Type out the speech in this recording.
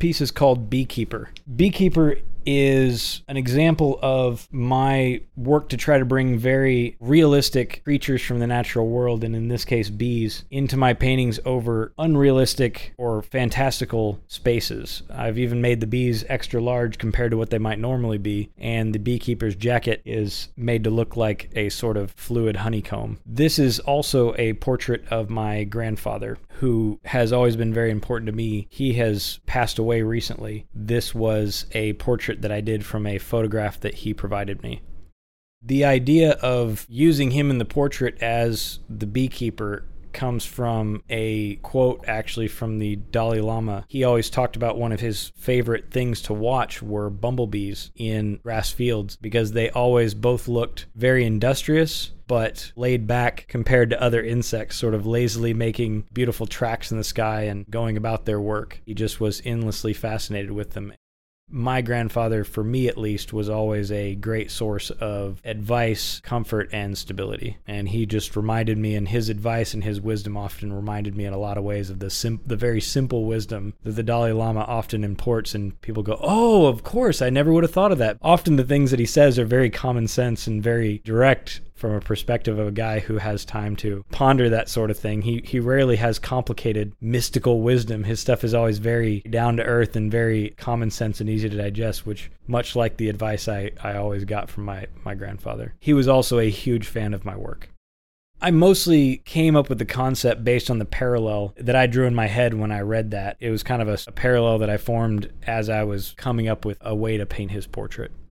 piece is called Beekeeper. Beekeeper is an example of my work to try to bring very realistic creatures from the natural world, and in this case bees, into my paintings over unrealistic or fantastical spaces. I've even made the bees extra large compared to what they might normally be, and the beekeeper's jacket is made to look like a sort of fluid honeycomb. This is also a portrait of my grandfather, who has always been very important to me. He has passed away recently. This was a portrait that I did from a photograph that he provided me. The idea of using him in the portrait as the beekeeper comes from a quote actually from the Dalai Lama. He always talked about one of his favorite things to watch were bumblebees in grass fields because they always both looked very industrious but laid back compared to other insects, sort of lazily making beautiful tracks in the sky and going about their work. He just was endlessly fascinated with them. My grandfather, for me at least, was always a great source of advice, comfort, and stability. And he just reminded me, and his advice and his wisdom often reminded me in a lot of ways of the very simple wisdom that the Dalai Lama often imports, and people go, oh, of course, I never would have thought of that. Often the things that he says are very common sense and very direct from a perspective of a guy who has time to ponder that sort of thing. He rarely has complicated mystical wisdom. His stuff is always very down to earth and very common sense and easy to digest, which much like the advice I always got from my grandfather. He was also a huge fan of my work. I mostly came up with the concept based on the parallel that I drew in my head when I read that. It was kind of a parallel that I formed as I was coming up with a way to paint his portrait.